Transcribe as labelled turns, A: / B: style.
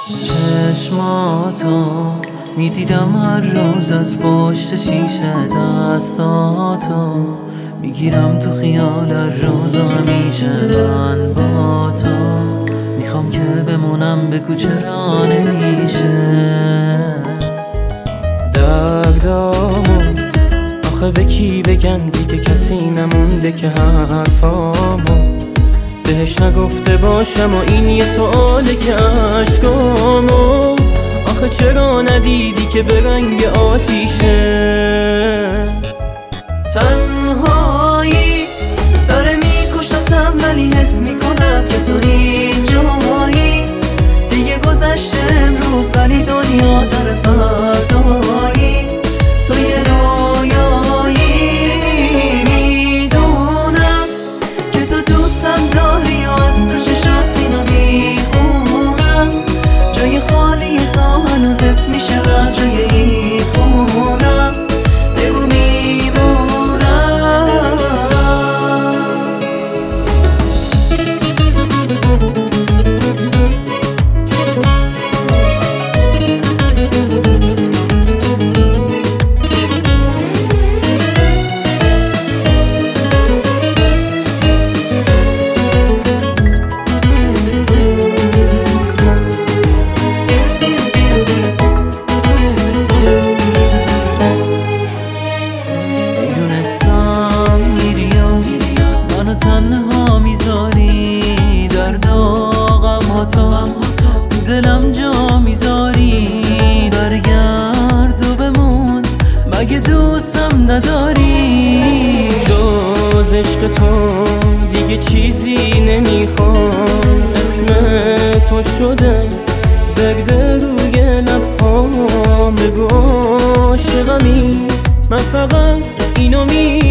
A: چشماتو میدیدم هر روز از پشت شیشه، دستاتو میگیرم تو خیال هر روز و همیشه من با تو میخوام که بمونم، بگو چرا نمیشه. دردامو آخه به کی بگم دیگه، کسی نمونده که حرفامو بهش نگفته باشم و این یه سؤاله که عشقامو آخه چرا ندیدی که به رنگ آتیشه.
B: تنهایی داره میکشتم ولی حس میکنم که تو اینجایی، دیگه گذشته امروز ولی دنیا داره فردایی، تو یه رویایی. میدونم که تو دوستم داری و از تو چشات اینو میخونم، جای خالی تو هنوز اسم میشه و جای این خونم، بگو
A: تنها میذاری درد و غماتو دلم جا میذاری، برگرد و بمون مگه دوستم نداری. جز عشق تو دیگه چیزی نمیخوام، اسم تو شده درد روی لبهام، بگو عاشقمی من فقط اینو